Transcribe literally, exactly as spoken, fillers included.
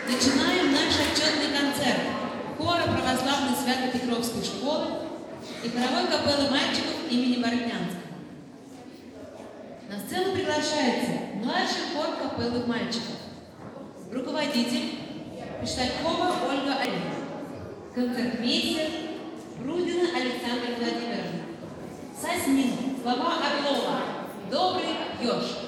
Начинаем наш отчетный концерт хора православной Свято-Петровской школы и хоровой капеллы мальчиков имени Боротнянского. На сцену приглашается младший хор капеллы мальчиков, руководитель Пешталькова Ольга Олеговна, концертмейстер Рудина Александра Владимировна, Соснин, слова Орлова, добрый еж.